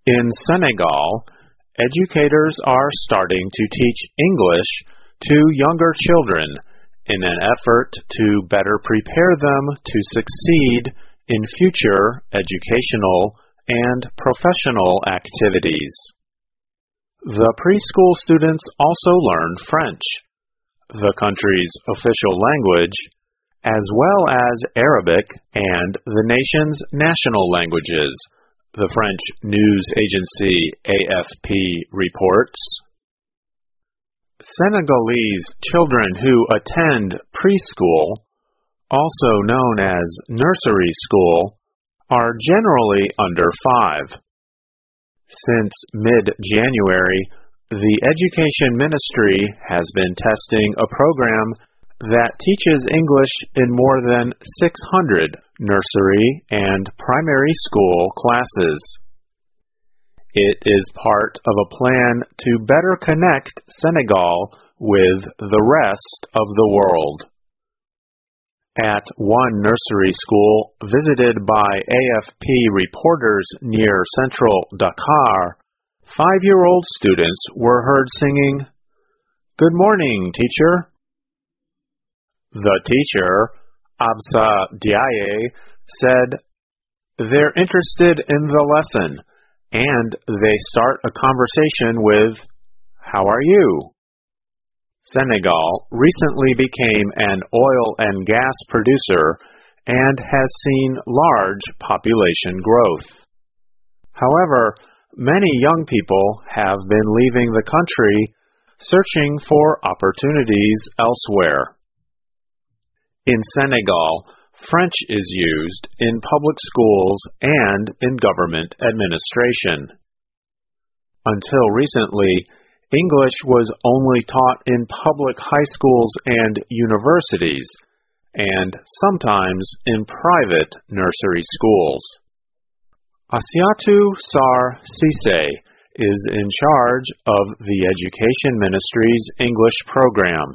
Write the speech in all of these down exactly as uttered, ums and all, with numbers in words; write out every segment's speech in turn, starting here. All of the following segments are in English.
In Senegal, educators are starting to teach English to younger children in an effort to better prepare them to succeed in future educational and professional activities. The preschool students also learn French, the country's official language, as well as Arabic and the nation's national languages, the French news agency A F P reports. Senegalese children who attend preschool, also known as nursery school, are generally under five. Since mid-January, the Education Ministry has been testing a program that teaches English in more than six hundred nursery and primary school classes. It is part of a plan to better connect Senegal with the rest of the world. At one nursery school visited by A F P reporters near central Dakar, five-year-old students were heard singing, "Good morning, teacher." The teacher, Absa Diaye, said, "They're interested in the lesson, and they start a conversation with, 'How are you?'" Senegal recently became an oil and gas producer and has seen large population growth. However, many young people have been leaving the country searching for opportunities elsewhere. In Senegal, French is used in public schools and in government administration. Until recently, English was only taught in public high schools and universities, and sometimes in private nursery schools. Asiatu Sar Sise is in charge of the Education Ministry's English program.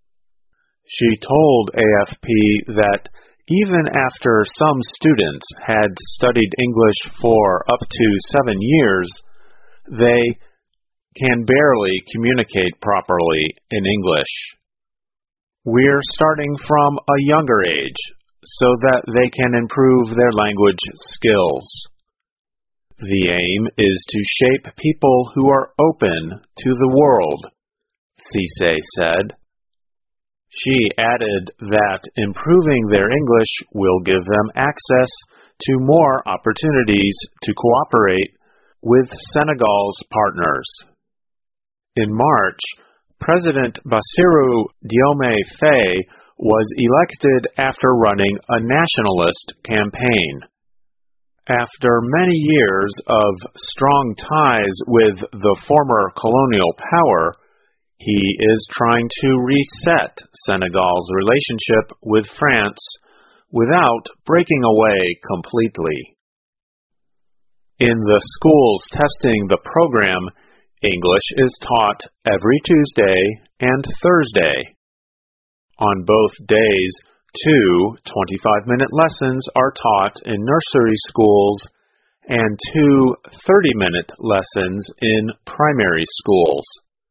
She told A F P that even after some students had studied English for up to seven years, they can barely communicate properly in English. "We're starting from a younger age so that they can improve their language skills. The aim is to shape people who are open to the world," Cisse said. She added that improving their English will give them access to more opportunities to cooperate with Senegal's partners. In March, President Bassirou Diomaye Faye was elected after running a nationalist campaign. After many years of strong ties with the former colonial power, he is trying to reset Senegal's relationship with France without breaking away completely. In the schools testing the program, English is taught every Tuesday and Thursday. On both days, two twenty-five-minute lessons are taught in nursery schools and two thirty-minute lessons in primary schools.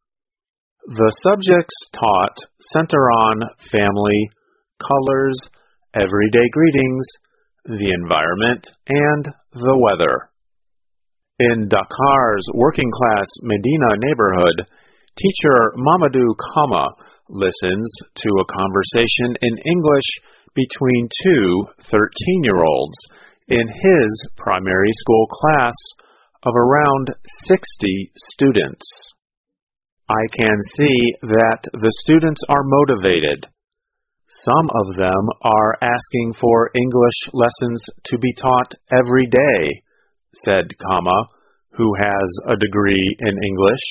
The subjects taught center on family, colors, everyday greetings, the environment, and the weather. In Dakar's working-class Medina neighborhood, teacher Mamadou Kama listens to a conversation in English between two thirteen-year-olds in his primary school class of around sixty students. "I can see that the students are motivated. Some of them are asking for English lessons to be taught every day," said Kama, who has a degree in English.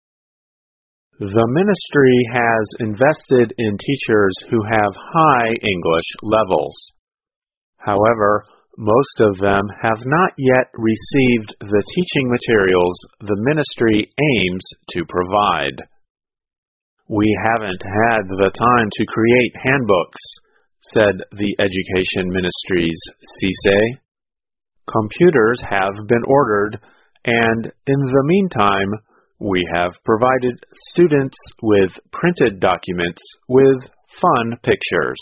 The ministry has invested in teachers who have high English levels. However, most of them have not yet received the teaching materials the ministry aims to provide. "We haven't had the time to create handbooks," said the Education Ministry's Cisse. "Computers have been ordered, and in the meantime, we have provided students with printed documents with fun pictures.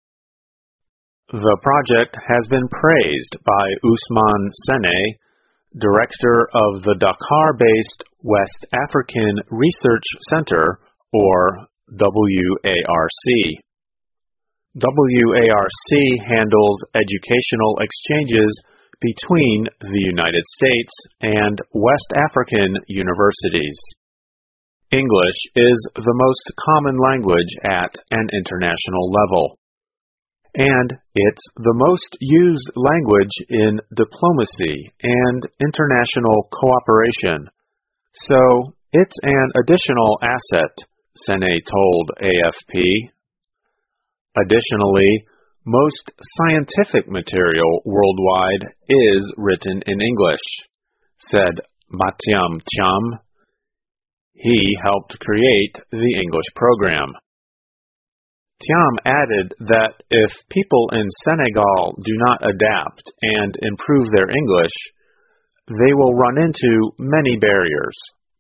The project has been praised by Usman Sene, director of the Dakar-based West African Research Center, or W A R C. W A R C handles educational exchanges between the United States and West African universities. English is the most common language at an international level, and it's the most used language in diplomacy and international cooperation, so it's an additional asset, Sene told A F P. Additionally, most scientific material worldwide is written in English, said Mathiam Thiam. He helped create the English program. Thiam added that if people in Senegal do not adapt and improve their English, they will run into many barriers.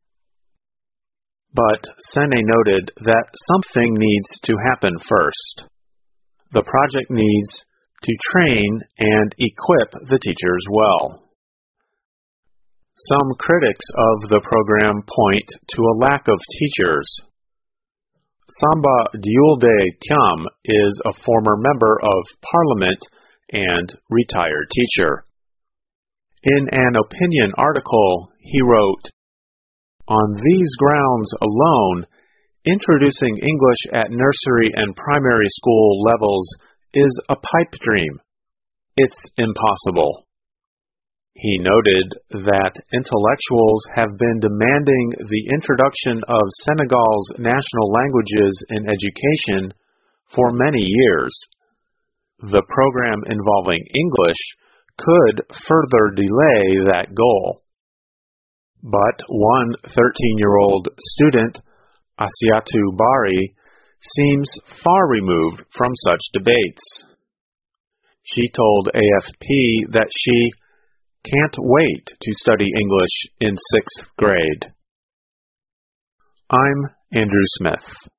But Sene noted that something needs to happen first. The project needs to train and equip the teachers well. Some critics of the program point to a lack of teachers. Samba Diolde Thiam is a former member of Parliament and retired teacher. In an opinion article, he wrote, "On these grounds alone, introducing English at nursery and primary school levels is a pipe dream. It's impossible." He noted that intellectuals have been demanding the introduction of Senegal's national languages in education for many years. The program involving English could further delay that goal. But one thirteen-year-old student, Asiatu Bari, seems far removed from such debates. She told A F P that she can't wait to study English in sixth grade. I'm Andrew Smith.